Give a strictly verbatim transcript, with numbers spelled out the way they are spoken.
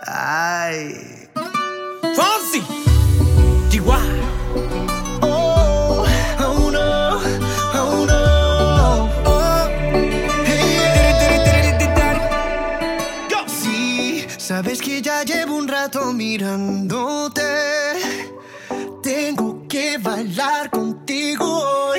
Ay. Fonsi, G Y. Oh, oh no, oh no. Oh, hey. Go. Sí, sabes que ya llevo un rato mirándote. Tengo que bailar contigo.